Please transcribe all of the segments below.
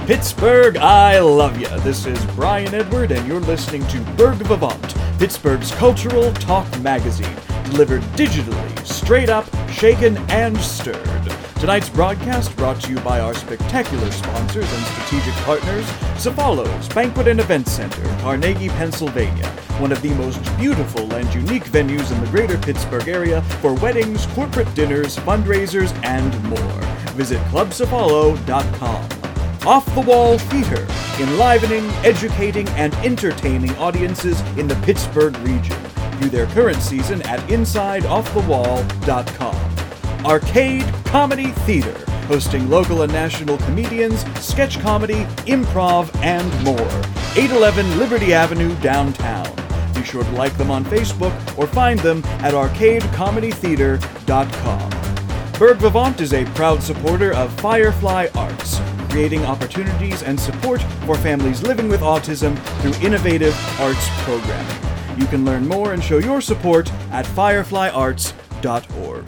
Pittsburgh, I love ya. This is Brian Edward, and you're listening to Berg Vivant, Pittsburgh's cultural talk magazine, delivered digitally, straight up, shaken, and stirred. Tonight's broadcast brought to you by our spectacular sponsors and strategic partners, Cefalos Banquet and Event Center, Carnegie, Pennsylvania, one of the most beautiful and unique venues in the greater Pittsburgh area for weddings, corporate dinners, fundraisers, and more. Visit clubcefalo.com. Off the Wall Theater, enlivening, educating, and entertaining audiences in the Pittsburgh region. View their current season at InsideOffTheWall.com. Arcade Comedy Theater, hosting local and national comedians, sketch comedy, improv, and more. 811 Liberty Avenue, downtown. Be sure to like them on Facebook or find them at arcadecomedytheater.com. Berg Vivant is a proud supporter of Firefly Arts, creating opportunities and support for families living with autism through innovative arts programming. You can learn more and show your support at fireflyarts.org.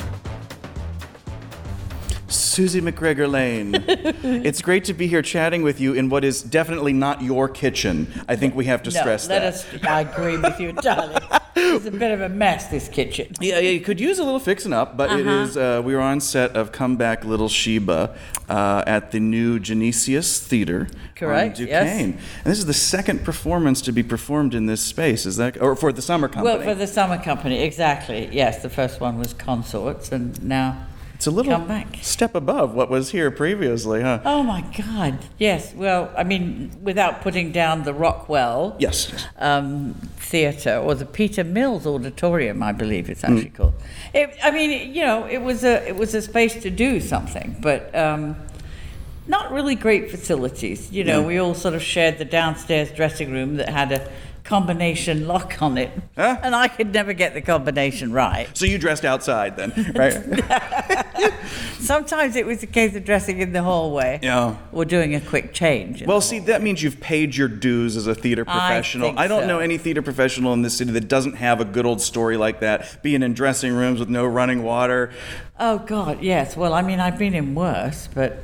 Susie McGregor Lane, it's great to be here chatting with you in what is definitely not your kitchen. I think we have to stress that. I agree with you, darling. It's a bit of a mess, this kitchen. Yeah, you could use a little fixing up, but it is, we were on set of Come Back Little Sheba at the new Genesius Theater. Correct, on Duquesne. yes. And this is the second performance to be performed in this space, is that, or for the Summer Company? Well, for the Summer Company, exactly. Yes, the first one was Consorts, and now it's a little Come Back. Step above what was here previously, huh? Oh my God, yes. Well, I mean, without putting down the Rockwell Theatre, or the Peter Mills Auditorium, I believe it's actually called. It was a space to do something, but not really great facilities. We all sort of shared the downstairs dressing room that had a combination lock on it, and I could never get the combination right. So you dressed outside then, right? Sometimes it was a case of dressing in the hallway, or doing a quick change. Well, see, that means you've paid your dues as a theater professional. I don't know any theater professional in this city that doesn't have a good old story like that, being in dressing rooms with no running water. Oh God, yes. Well, I mean, I've been in worse, but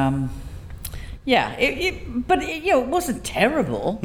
it wasn't terrible.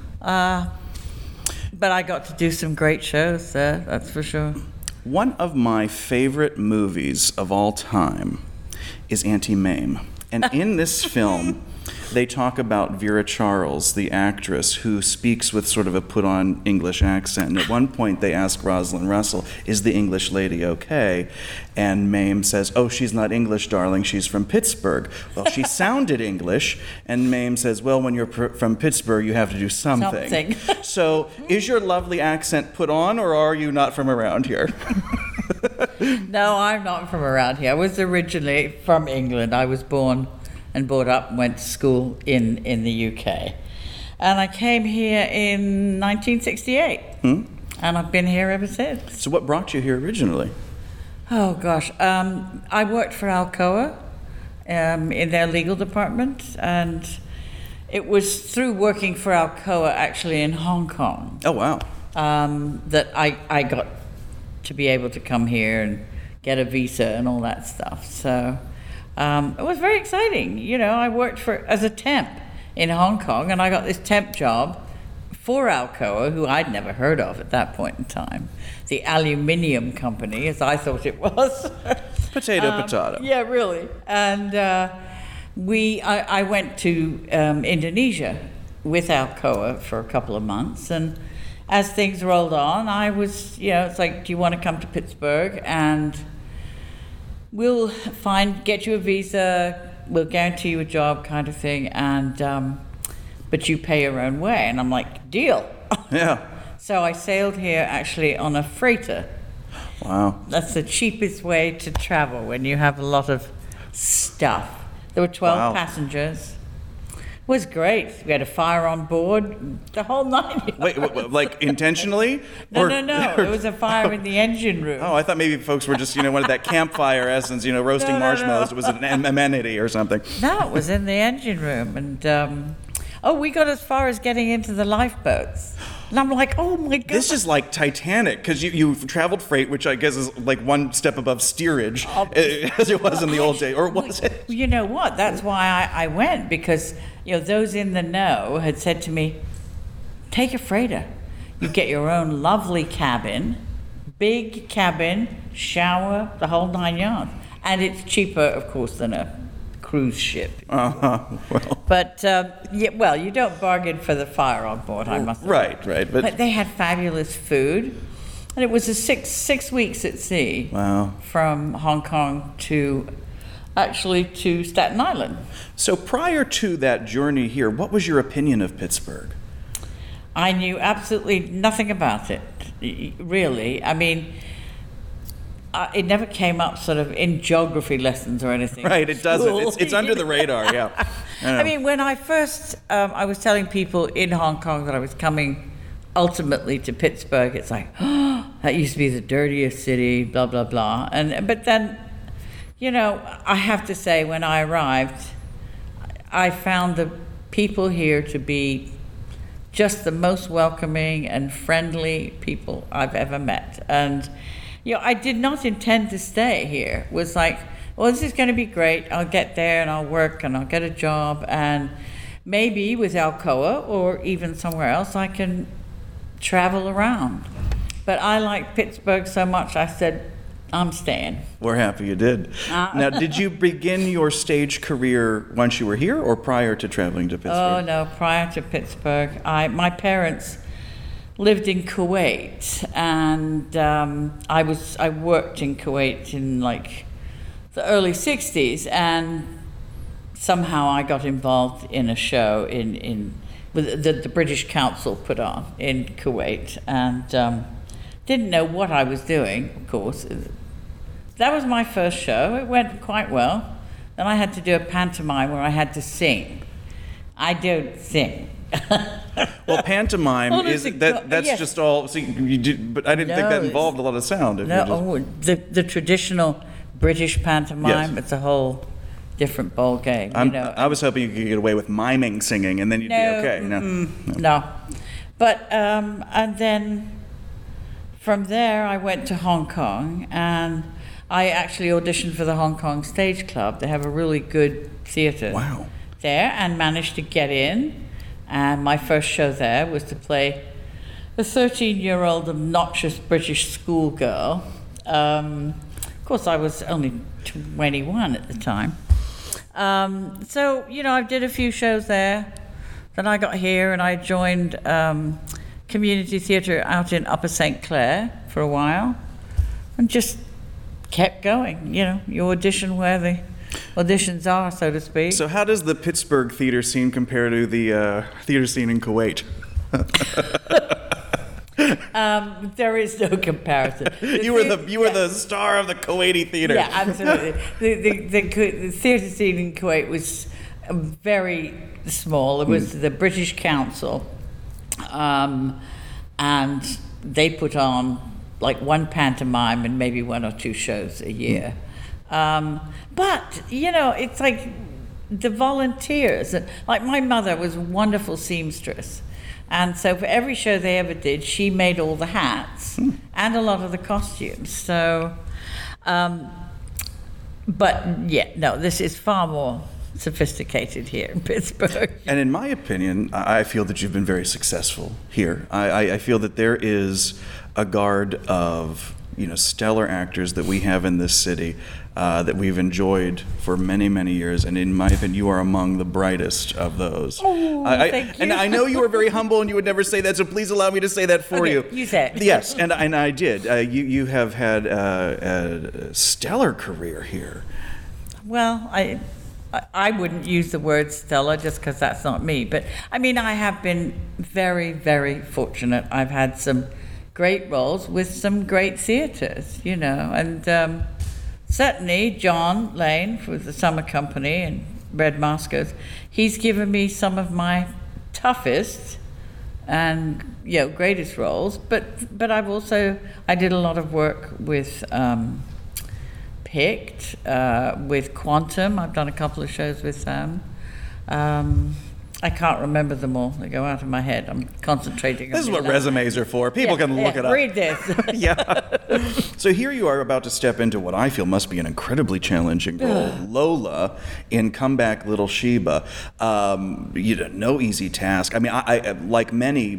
But I got to do some great shows there, that's for sure. One of my favorite movies of all time is Auntie Mame. And in this film, they talk about Vera Charles, the actress, who speaks with sort of a put-on English accent. And at one point, they ask Rosalind Russell, is the English lady okay? And Mame says, oh, she's not English, darling, she's from Pittsburgh. Well, she sounded English, and Mame says, well, when you're from Pittsburgh, you have to do something. So, is your lovely accent put on, or are you not from around here? No, I'm not from around here. I was originally from England. I was born and brought up and went to school in the UK. And I came here in 1968, and I've been here ever since. So what brought you here originally? Oh, gosh. I worked for Alcoa in their legal department, and it was through working for Alcoa, actually, in Hong Kong. Oh, wow. That I got to be able to come here and get a visa and all that stuff. So it was very exciting. I worked as a temp in Hong Kong, and I got this temp job for Alcoa, who I'd never heard of at that point in time. The aluminium company, as I thought it was. Potato. Yeah, really. And I went to Indonesia with Alcoa for a couple of months, and as things rolled on, I was, it's like, do you want to come to Pittsburgh? And we'll get you a visa, we'll guarantee you a job, kind of thing, and but you pay your own way. And I'm like, deal. Yeah. So I sailed here actually on a freighter. Wow. That's the cheapest way to travel when you have a lot of stuff. There were 12 passengers. It was great. We had a fire on board, the whole night. Wait, like intentionally? No. It was a fire in the engine room. Oh, I thought maybe folks were just, wanted that campfire essence, roasting marshmallows. No. It was an amenity or something. No, it was in the engine room. And Oh, we got as far as getting into the lifeboats. And I'm like, oh my God. This is like Titanic, because you've traveled freight, which I guess is like one step above steerage, as it was in the old days. Or was it? You know what? That's why I went, because those in the know had said to me, take a freighter. You get your own lovely cabin, big cabin, shower, the whole 9 yards. And it's cheaper, of course, than a cruise ship. Well. But, you don't bargain for the fire on board, I must say. Right. But they had fabulous food. And it was a six weeks at sea. Wow. From Hong Kong to Staten Island. So prior to that journey here, what was your opinion of Pittsburgh? I knew absolutely nothing about it, really. I mean, it never came up sort of in geography lessons or anything. Right, it doesn't. It's under the radar, yeah. I mean, when I first, I was telling people in Hong Kong that I was coming ultimately to Pittsburgh, it's like, oh, that used to be the dirtiest city, blah, blah, blah. But then, I have to say, when I arrived, I found the people here to be just the most welcoming and friendly people I've ever met. And, I did not intend to stay here. It was like, well, this is going to be great. I'll get there and I'll work and I'll get a job. And maybe with Alcoa or even somewhere else, I can travel around. But I like Pittsburgh so much, I said, I'm staying. We're happy you did. Now, did you begin your stage career once you were here or prior to traveling to Pittsburgh? Oh, no, prior to Pittsburgh. My parents lived in Kuwait, and I worked in Kuwait in like the early 60s, and somehow I got involved in a show with the British Council put on in Kuwait, and didn't know what I was doing, of course. That was my first show. It went quite well. Then I had to do a pantomime where I had to sing. I don't sing. Well, pantomime that's yes. Just all. So you did, but I didn't think that involved a lot of sound. The traditional British pantomime. Yes. It's a whole different ball game. I was hoping you could get away with miming singing, and then you'd be okay. No. But and then from there, I went to Hong Kong, and I actually auditioned for the Hong Kong Stage Club. They have a really good theatre. Wow. There, and managed to get in. And my first show there was to play a 13-year-old obnoxious British schoolgirl. Of course, I was only 21 at the time. So, I did a few shows there. Then I got here and I joined community theatre out in Upper St. Clair for a while. And just kept going. You audition where the auditions are, so to speak. So how does the Pittsburgh theater scene compare to the theater scene in Kuwait? There is no comparison. You were the star of the Kuwaiti theater. Yeah, absolutely. The theater scene in Kuwait was very small. It was the British Council, and they put on like one pantomime and maybe one or two shows a year. But, it's like the volunteers. Like my mother was a wonderful seamstress. And so for every show they ever did, she made all the hats and a lot of the costumes. So, this is far more sophisticated here in Pittsburgh. And in my opinion, I feel that you've been very successful here. I feel that there is a guard of stellar actors that we have in this city that we've enjoyed for many, many years, and in my opinion, you are among the brightest of those. Oh, thank you. And I know you are very humble, and you would never say that, so please allow me to say that for you. You said. Yes, and I did. You have had a stellar career here. Well, I wouldn't use the word stellar just because that's not me, but I mean, I have been very, very fortunate. I've had some great roles with some great theatres, and certainly John Lane for the Summer Company and Red Maskers, he's given me some of my toughest and greatest roles, but I did a lot of work with Picked, with Quantum. I've done a couple of shows with them. I can't remember them all. They go out of my head. I'm concentrating. This is what resumes are for. People can look it up. Read this. Yeah. So here you are about to step into what I feel must be an incredibly challenging role. Lola in Come Back Little Sheba. No easy task. I mean, I like many,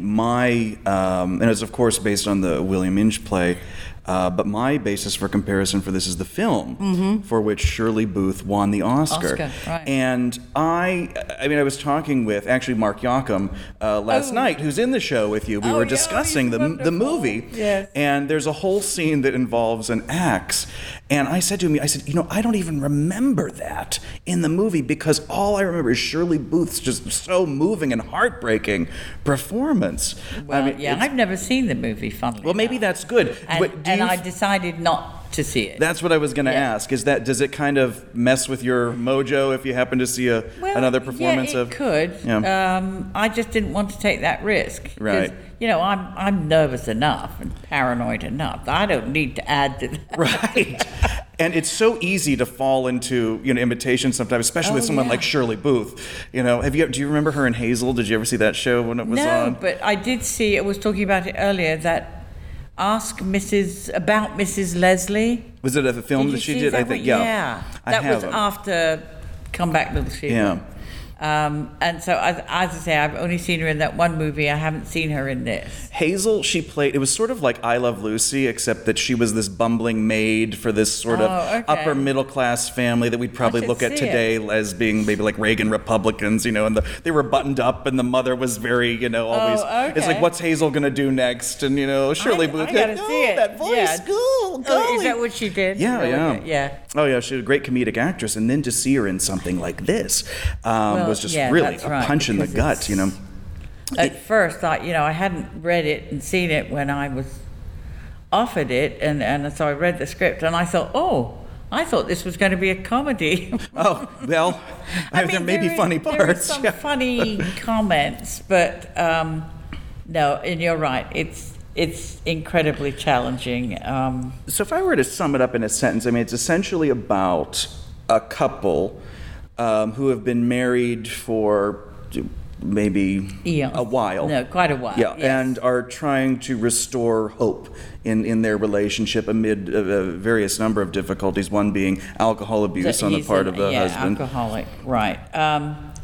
and it's of course based on the William Inge play. But my basis for comparison for this is the film for which Shirley Booth won the Oscar. Right. And I was talking with actually Mark Yocum last night, who's in the show with you. We were discussing the movie. Yes. And there's a whole scene that involves an axe. And I said to him, I don't even remember that in the movie because all I remember is Shirley Booth's just so moving and heartbreaking performance. Well, I've never seen the movie, funnily enough. Maybe that's good. And I decided not to see it. That's what I was going to ask. Does it kind of mess with your mojo if you happen to see another performance of? It could. Yeah. I just didn't want to take that risk. Right. I'm nervous enough and paranoid enough. I don't need to add to that. Right. And it's so easy to fall into imitation sometimes, especially with someone like Shirley Booth. Do you remember her in Hazel? Did you ever see that show when it was on? No, but I did see. I was talking about it earlier. That Ask Mrs. Leslie. Was it a film that she did? That I think. Yeah. That was after Come Back Little Sheba. Yeah. And so, as I say, I've only seen her in that one movie. I haven't seen her in this. Hazel, she played, it was sort of like I Love Lucy, except that she was this bumbling maid for this sort of upper middle class family that we'd probably look at today as being maybe like Reagan Republicans, and they were buttoned up and the mother was very, always, it's like, what's Hazel going to do next? And, Shirley Booth, I gotta see it. that voice, golly. Is that what she did? Yeah. Oh, yeah, she was a great comedic actress. And then to see her in something like this was just really a punch in the gut, At first, I hadn't read it and seen it when I was offered it, and so I read the script, and I thought, I thought this was going to be a comedy. Oh, well, there may be funny parts. There are some funny comments, but no, and you're right, it's incredibly challenging. So if I were to sum it up in a sentence, it's essentially about a couple who have been married for maybe a while. No, quite a while. Yeah, yes. And are trying to restore hope in their relationship amid a various number of difficulties, one being alcohol abuse on the part of the husband. Alcoholic, right. And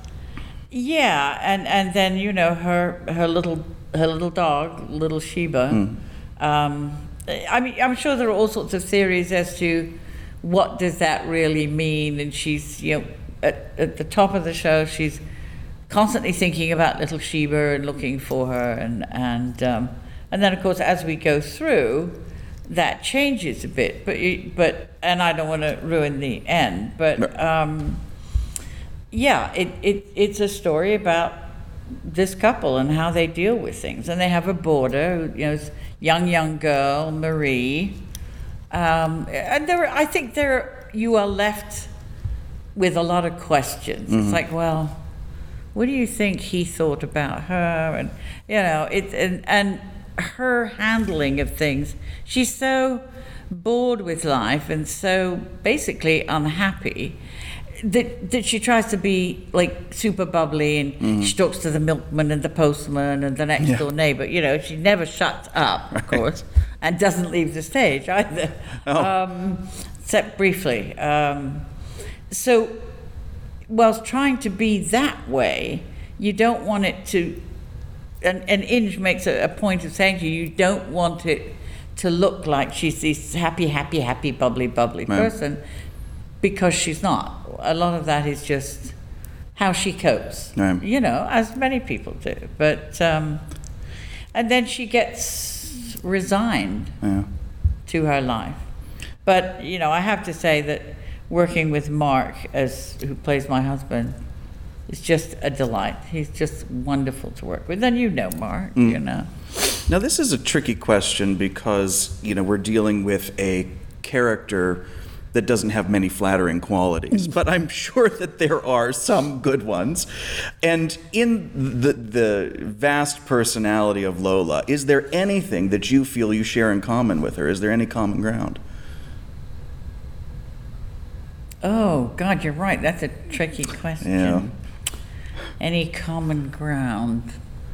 then, her little dog, little Sheba. I'm sure there are all sorts of theories as to what does that really mean, and she's, at the top of the show, she's constantly thinking about little Sheba and looking for her, and then of course as we go through, that changes a bit. But and I don't want to ruin the end, but it's a story about this couple and how they deal with things, and they have a boarder, young girl Marie, and I think you are left with a lot of questions. It's like, well, what do you think he thought about her? And and her handling of things. She's so bored with life and so basically unhappy that she tries to be like super bubbly, and she talks to the milkman and the postman and the next door neighbor. She never shuts up, of course, and doesn't leave the stage either, except briefly. So, whilst trying to be that way, you don't want it to, and Inge makes a point of saying to you don't want it to look like she's this happy, bubbly person, because she's not. A lot of that is just how she copes, as many people do. But, and then she gets resigned to her life. But, I have to say that working with Mark, who plays my husband, is just a delight. He's just wonderful to work with. And Mark, Now, this is a tricky question because, we're dealing with a character that doesn't have many flattering qualities, but I'm sure that there are some good ones. And in the vast personality of Lola, is there anything that you feel you share in common with her? Is there any common ground? Oh, God, you're right. That's a tricky question. Yeah. Any common ground?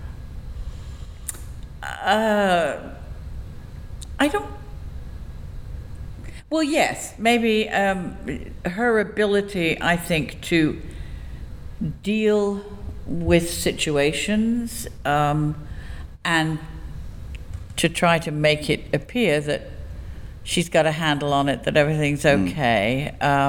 I don't. Well, yes, maybe her ability, I think, to deal with situations and to try to make it appear that she's got a handle on it, that everything's okay.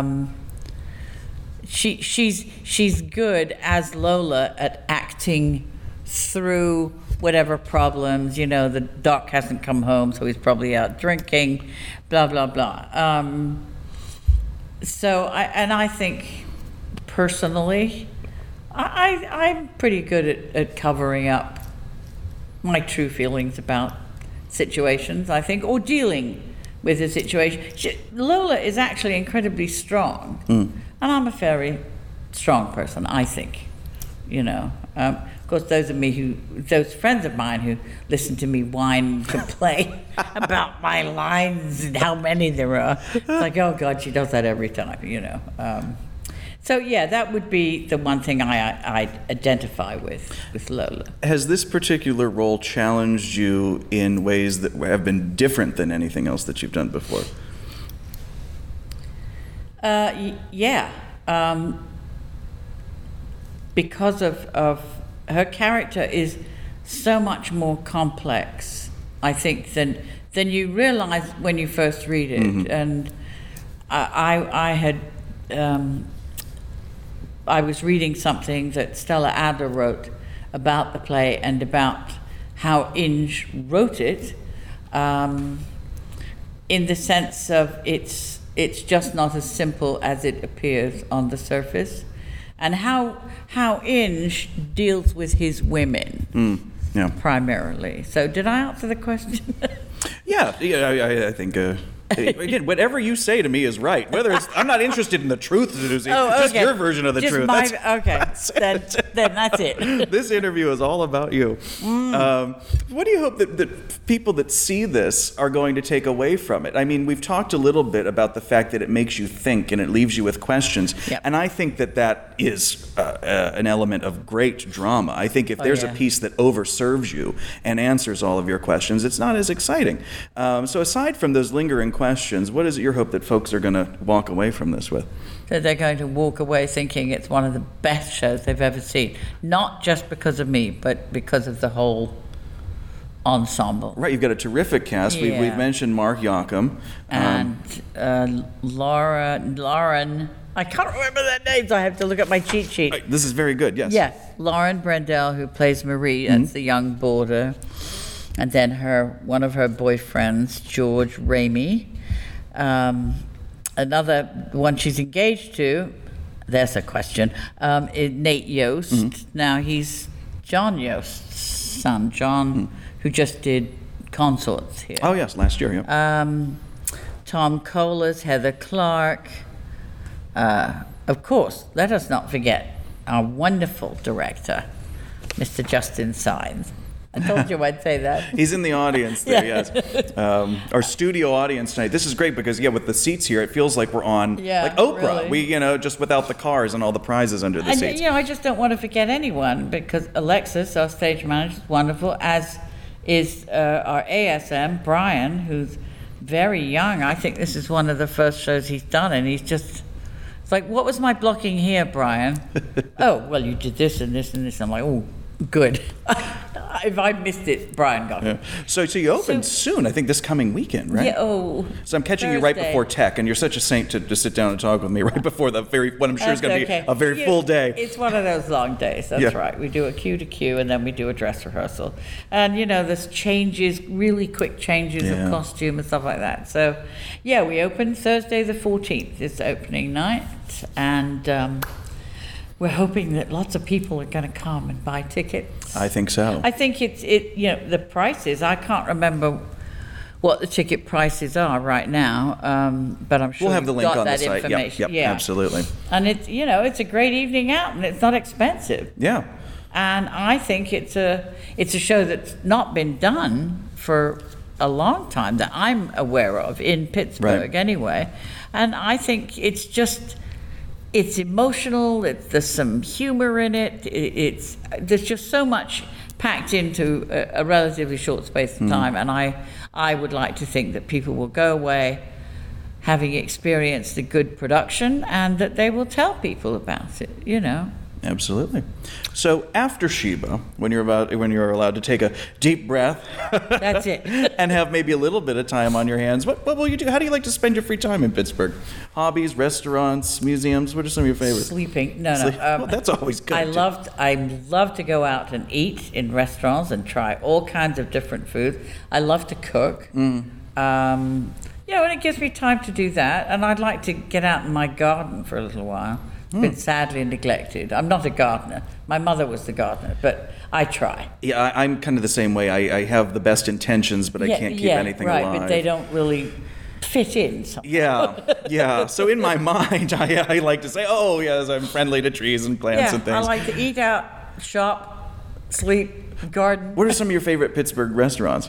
She's good as Lola at acting through whatever problems. You know, the doc hasn't come home, so he's probably out drinking, blah blah blah. So I think personally, I'm pretty good at covering up my true feelings about situations, I think, or dealing with a situation. Lola is actually incredibly strong, and I'm a very strong person, I think. You know, of course, those friends of mine who listen to me whine and complain about my lines and how many there are, it's like, oh God, she does that every time, you know. So yeah, that would be the one thing I identify with Lola. Has this particular role challenged you in ways that have been different than anything else that you've done before? Yeah. Because of her character is so much more complex, I think, than you realize when you first read it. Mm-hmm. And I was reading something that Stella Adler wrote about the play and about how Inge wrote it, in the sense of it's just not as simple as it appears on the surface, and how Inge deals with his women primarily. So did I answer the question? Yeah, I think. Again, whatever you say to me is right. Whether it's, I'm not interested in the truth, Susie. Just your version of the truth. Then that's it. This interview is all about you. What do you hope that people that see this are going to take away from it? I mean, we've talked a little bit about the fact that it makes you think and it leaves you with questions. Yep. And I think that is an element of great drama. I think if there's a piece that overserves you and answers all of your questions, it's not as exciting. So aside from those lingering questions, what is it your hope that folks are going to walk away from this with? That they're going to walk away thinking it's one of the best shows they've ever seen. Not just because of me, but because of the whole ensemble. Right, you've got a terrific cast. Yeah. We've mentioned Mark Yocum. And Lauren, I can't remember their names, I have to look at my cheat sheet. This is very good, yes. Yeah, Lauren Brendel, who plays Marie, that's the young boarder. And then one of her boyfriends, George Ramey. Another one she's engaged to, there's a question, is Nate Yost. Now he's John Yost's son, John, who just did Consorts here. Oh yes, last year, yeah. Tom Colas, Heather Clark. Of course, let us not forget our wonderful director, Mr. Justin Saenz. I told you I'd say that. He's in the audience there, yes. Our studio audience tonight. This is great because, with the seats here, it feels like we're on like Oprah. Really. We, just without the cars and all the prizes under the seats. I just don't want to forget anyone because Alexis, our stage manager, is wonderful, as is our ASM, Brian, who's very young. I think this is one of the first shows he's done, and he's just... It's like, what was my blocking here, Brian? Oh, well, you did this and this and this. I'm like, oh, good. If I missed it, Brian got it. Yeah. So you open soon, I think this coming weekend, right? Yeah, So I'm catching you right before tech, and you're such a saint to sit down and talk with me right before what I'm sure is going to be a very full day. It's one of those long days, that's right. We do a cue to cue, and then we do a dress rehearsal. And, there's changes, really quick changes of costume and stuff like that. So, we open Thursday the 14th. It's opening night, and... we're hoping that lots of people are going to come and buy tickets. I think so. I think the prices, I can't remember what the ticket prices are right now, but I'm sure we'll have the link on that the site. Information. Yep, absolutely. And it's, it's a great evening out, and it's not expensive. Yeah. And I think it's a show that's not been done for a long time that I'm aware of in Pittsburgh anyway. And I think it's just... it's emotional. There's some humor in it. There's just so much packed into a relatively short space of time, and I would like to think that people will go away having experienced the good production, and that they will tell people about it. Absolutely. So after Sheba, when you're allowed to take a deep breath, that's it, and have maybe a little bit of time on your hands, what will you do? How do you like to spend your free time in Pittsburgh? Hobbies, restaurants, museums. What are some of your favorites? Sleeping. No. Well, that's always good. I love to go out and eat in restaurants and try all kinds of different foods. I love to cook. And it gives me time to do that. And I'd like to get out in my garden for a little while. It's been sadly neglected. I'm not a gardener. My mother was the gardener, but I try. Yeah, I'm kind of the same way. I have the best intentions, but I can't keep anything alive. Right, but they don't really fit in somehow. Yeah. So in my mind, I like to say, oh, yes, I'm friendly to trees and plants and things. I like to eat out, shop, sleep, garden. What are some of your favorite Pittsburgh restaurants?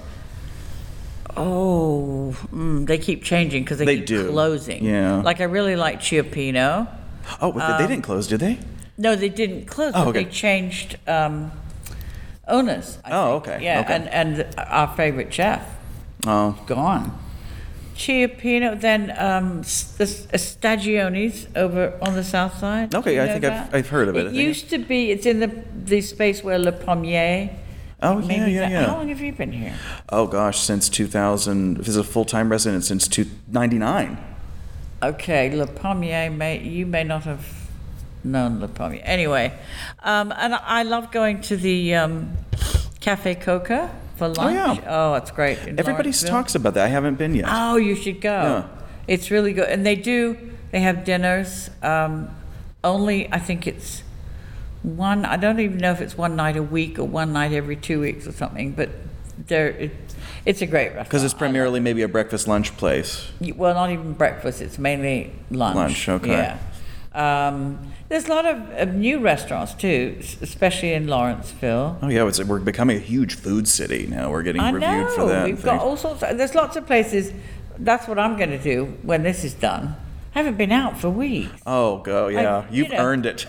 Oh, they keep changing because they keep closing. Yeah. Like I really like Chiappino. Oh, they didn't close, did they? No, they didn't close, but they changed owners. I think. Okay. Yeah, okay. And our favorite chef, gone. Chiappino, then the Stagionis over on the south side. Okay, I think I've heard of it. It used to be, it's in the space where Le Pommier. Oh, yeah. How long have you been here? Oh, gosh, since 2000. This is a full-time resident since 1999. Okay, Le Pommier, you may not have known Le Pommier. Anyway, and I love going to the Cafe Coca for lunch. Oh, it's great. Everybody talks about that. I haven't been yet. Oh, you should go. Yeah. It's really good. And they have dinners. Only, I think it's I don't even know if it's one night a week or one night every 2 weeks or something, but it's a great restaurant. Because it's primarily maybe a breakfast lunch place. Well, not even breakfast. It's mainly lunch. Lunch, okay. Yeah. There's a lot of new restaurants too, especially in Lawrenceville. Oh yeah, we're becoming a huge food city now. We're getting reviewed for that. We've got all sorts. There's lots of places. That's what I'm going to do when this is done. I haven't been out for weeks. Oh, go yeah. You've earned it.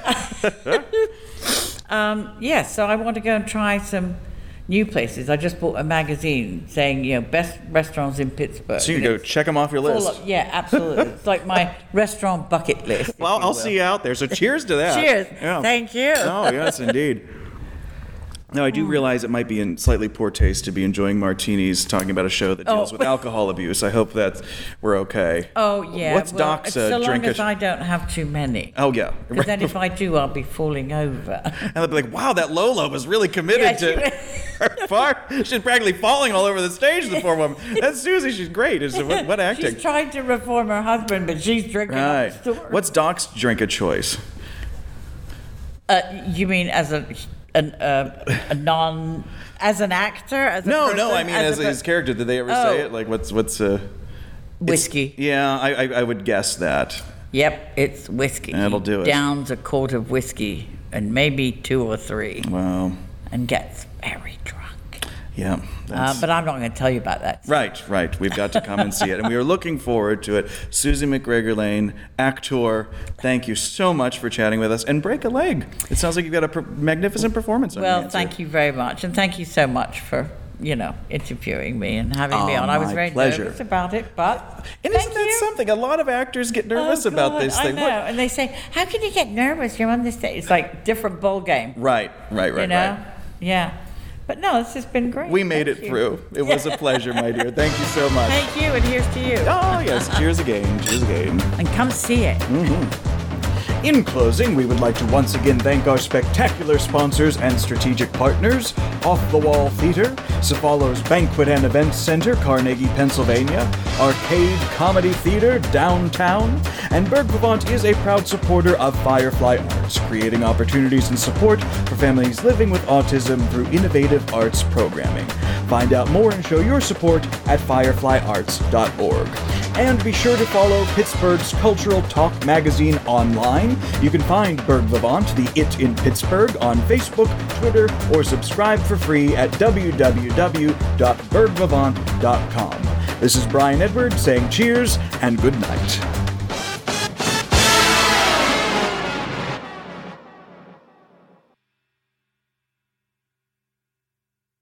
So I want to go and try some new places. I just bought a magazine saying, best restaurants in Pittsburgh. So you can go check them off your list. Yeah, absolutely. It's like my restaurant bucket list. Well, I'll see you out there. So cheers to that. Cheers. Yeah. Thank you. Oh, yes, indeed. Now, I do realize it might be in slightly poor taste to be enjoying martinis talking about a show that deals with alcohol abuse. I hope that we're okay. Oh, yeah. What's Doc's so long as I don't have too many. Oh, yeah. Because then if I do, I'll be falling over. And they'll be like, wow, that Lola was really committed to her part. She's practically falling all over the stage, the poor woman. That's Susie. She's great. What acting? She's trying to reform her husband, but she's drinking up the store. What's Doc's drink of choice? You mean as an actor? As a person, I mean as his character. Did they ever say it? Like what's whiskey? Yeah, I would guess that. Yep, it's whiskey. That'll do it. Downs a quart of whiskey and maybe 2 or 3. Wow. And gets very drunk. Yeah. But I'm not going to tell you about that. Right. We've got to come and see it. And we are looking forward to it. Susie McGregor-Lane, actor, thank you so much for chatting with us. And break a leg. It sounds like you've got a magnificent performance on your hands. Well, thank you very much. And thank you so much for, interviewing me and having me on. I was very nervous about it, but And isn't that something? A lot of actors get nervous about this thing. I know. And they say, how can you get nervous? You're on this stage. It's like different ball game. Right. Yeah. But no, this has been great. We made it through. It was a pleasure, my dear. Thank you so much. Thank you, and here's to you. Oh, yes. Cheers again. And come see it. Mm-hmm. In closing, we would like to once again thank our spectacular sponsors and strategic partners, Off the Wall Theater, Cephalo's Banquet and Events Center, Carnegie, Pennsylvania, Arcade Comedy Theater, downtown, and Berg Vivant is a proud supporter of Firefly Arts, creating opportunities and support for families living with autism through innovative arts programming. Find out more and show your support at fireflyarts.org. And be sure to follow Pittsburgh's Cultural Talk magazine online. You can find Berg Vivant, the It in Pittsburgh, on Facebook, Twitter, or subscribe for free at www.bergvivant.com. This is Brian Edward saying cheers and good night.